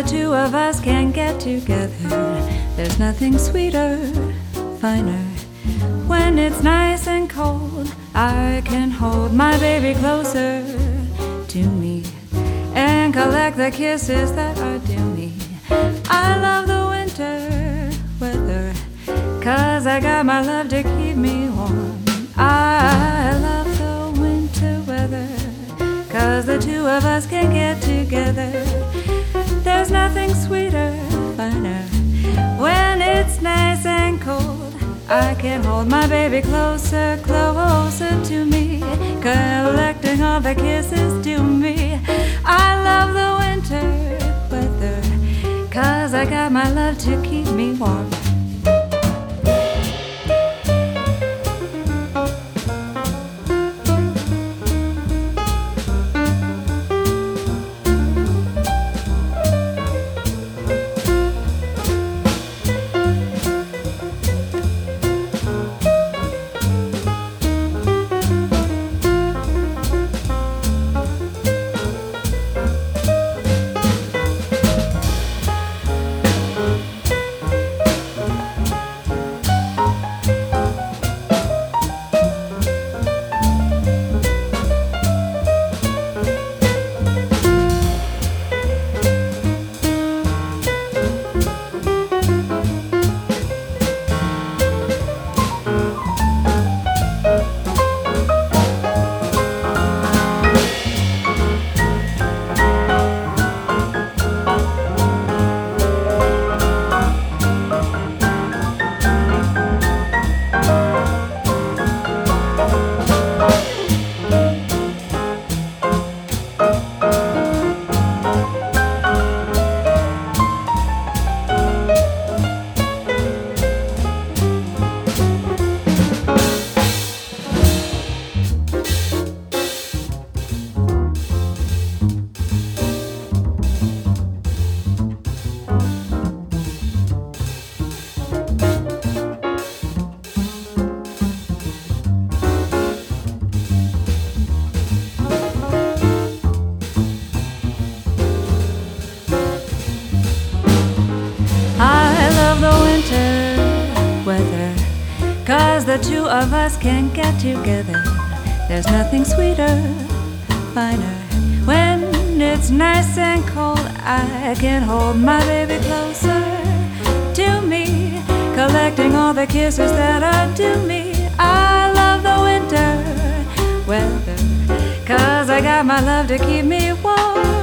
two of us can get together. There's nothing sweeter, finer. When it's nice and cold, I can hold my baby closer to me and collect the kisses that are due me. I love the winter weather, 'cause I got my love to keep me warm. I love the winter weather, 'cause the two of us can get together. There's nothing sweeter, finer. When it's nice and cold, I can hold my baby closer, closer to me, collecting all the kisses to me. I love the winter weather, 'cause I got my love to keep me warm. Weather, 'cause the two of us can get together. There's nothing sweeter, finer. When it's nice and cold, I can hold my baby closer to me, collecting all the kisses that are due me. I love the winter weather, 'cause I got my love to keep me warm.